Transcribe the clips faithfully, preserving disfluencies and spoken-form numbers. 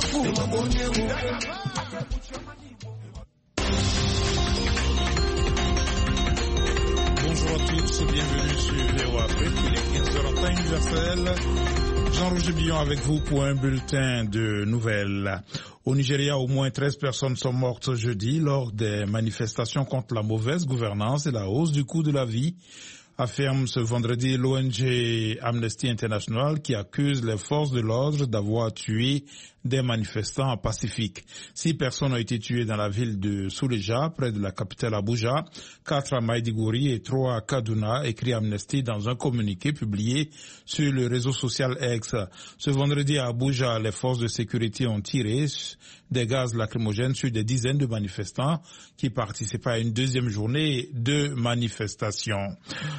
Bonjour à tous, bienvenue sur V O A Afrique, il est quinze heures en temps universel. Jean-Roger Billon avec vous pour un bulletin de nouvelles. Au Nigeria, au moins treize personnes sont mortes jeudi lors des manifestations contre la mauvaise gouvernance et la hausse du coût de la vie, affirme ce vendredi l'O N G Amnesty International qui accuse les forces de l'ordre d'avoir tué des manifestants pacifiques. Six personnes ont été tuées dans la ville de Suleja, près de la capitale Abuja, quatre à Maiduguri et trois à Kaduna, écrit Amnesty dans un communiqué publié sur le réseau social X. Ce vendredi à Abuja, les forces de sécurité ont tiré des gaz lacrymogènes sur des dizaines de manifestants qui participaient à une deuxième journée de manifestation.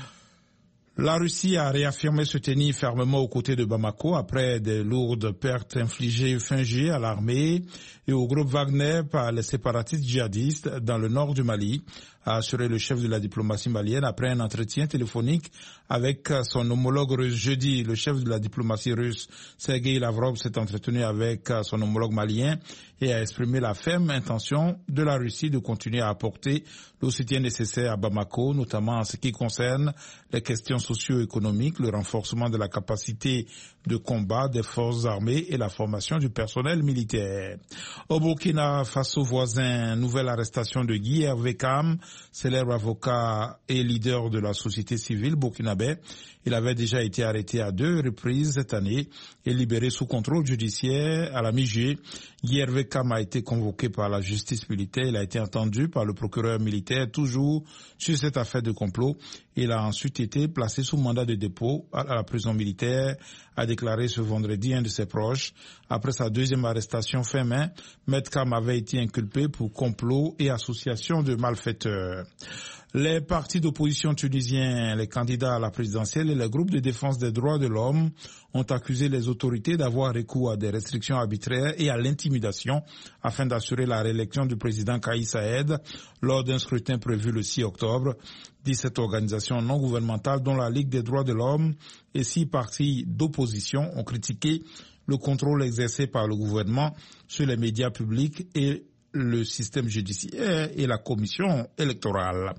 La Russie a réaffirmé se tenir fermement aux côtés de Bamako après des lourdes pertes infligées fin juillet à l'armée et au groupe Wagner par les séparatistes djihadistes dans le nord du Mali, a assuré le chef de la diplomatie malienne après un entretien téléphonique avec son homologue russe. Jeudi, le chef de la diplomatie russe, Sergei Lavrov, s'est entretenu avec son homologue malien et a exprimé la ferme intention de la Russie de continuer à apporter le soutien nécessaire à Bamako, notamment en ce qui concerne les questions socio-économiques, le renforcement de la capacité de combat des forces armées et la formation du personnel militaire. Au Burkina Faso voisin, nouvelle arrestation de Guy Hervé Kam, célèbre avocat et leader de la société civile burkinabé. Il avait déjà été arrêté à deux reprises cette année et libéré sous contrôle judiciaire à la mi-juillet. Guy Hervé Kam a été convoqué par la justice militaire. Il a été entendu par le procureur militaire toujours sur cette affaire de complot. Il a ensuite été placé sous mandat de dépôt à la prison militaire, a déclaré ce vendredi un de ses proches. Après sa deuxième arrestation fin mai, Maître Kam avait été inculpé pour complot et association de malfaiteurs. Les partis d'opposition tunisiens, les candidats à la présidentielle et les groupes de défense des droits de l'homme ont accusé les autorités d'avoir recours à des restrictions arbitraires et à l'intimidation afin d'assurer la réélection du président Kais Saied lors d'un scrutin prévu le six octobre. dix-sept organisations non gouvernementales dont la Ligue des droits de l'homme et six partis d'opposition ont critiqué le contrôle exercé par le gouvernement sur les médias publics et le système judiciaire et la commission électorale.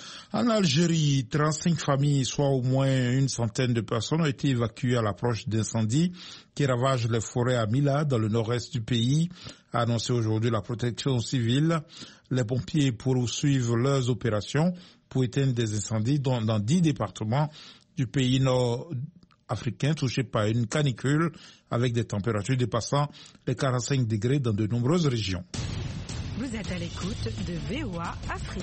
En Algérie, trente-cinq familles, soit au moins une centaine de personnes, ont été évacuées à l'approche d'incendies qui ravagent les forêts à Mila, dans le nord-est du pays, a annoncé aujourd'hui la protection civile. Les pompiers poursuivent leurs opérations pour éteindre des incendies dans, dans dix départements du pays nord-africain touchés par une canicule avec des températures dépassant les quarante-cinq degrés dans de nombreuses régions. Vous êtes à l'écoute de V O A Afrique.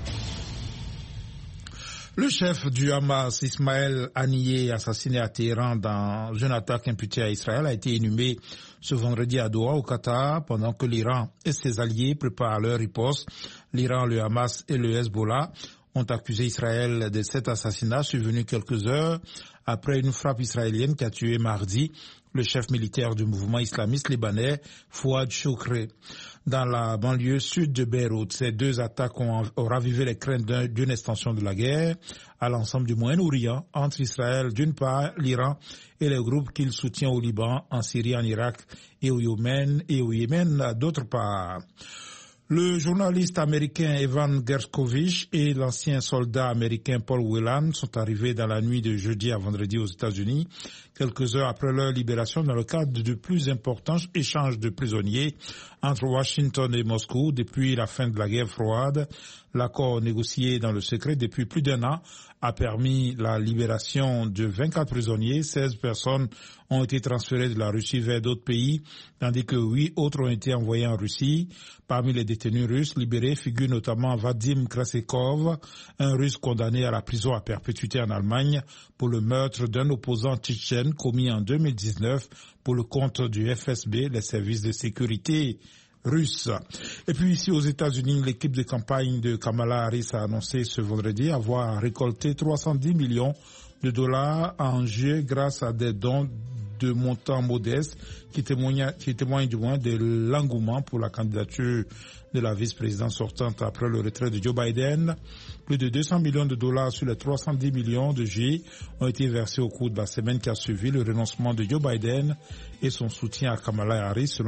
Le chef du Hamas, Ismaël Haniyeh, assassiné à Téhéran dans une attaque imputée à Israël, a été inhumé ce vendredi à Doha, au Qatar, pendant que l'Iran et ses alliés préparent leur riposte. L'Iran, le Hamas et le Hezbollah ont accusé Israël de cet assassinat survenu quelques heures après une frappe israélienne qui a tué mardi le chef militaire du mouvement islamiste libanais, Fouad Choukri. Dans la banlieue sud de Beyrouth, ces deux attaques ont, ont ravivé les craintes d'une extension de la guerre à l'ensemble du Moyen-Orient entre Israël d'une part, l'Iran et les groupes qu'il soutient au Liban, en Syrie, en Irak et au Yémen, et au Yémen d'autre part. Le journaliste américain Evan Gershkovich et l'ancien soldat américain Paul Whelan sont arrivés dans la nuit de jeudi à vendredi aux États-Unis, quelques heures après leur libération dans le cadre du plus important échange de prisonniers entre Washington et Moscou depuis la fin de la guerre froide. L'accord négocié dans le secret depuis plus d'un an a permis la libération de vingt-quatre prisonniers. seize personnes ont été transférées de la Russie vers d'autres pays, tandis que huit autres ont été envoyés en Russie. Parmi les détenus russes libérés figure notamment Vadim Krasekov, un Russe condamné à la prison à perpétuité en Allemagne pour le meurtre d'un opposant tchétchène commis en deux mille dix-neuf pour le compte du F S B, les services de sécurité russe. Et puis ici aux États-Unis, l'équipe de campagne de Kamala Harris a annoncé ce vendredi avoir récolté trois cent dix millions de dollars en juillet grâce à des dons de montants modestes qui témoignent, qui témoignent du moins de l'engouement pour la candidature de la vice-présidente sortante après le retrait de Joe Biden. Plus de deux cents millions de dollars sur les trois cent dix millions de G ont été versés au cours de la semaine qui a suivi le renoncement de Joe Biden et son soutien à Kamala Harris selon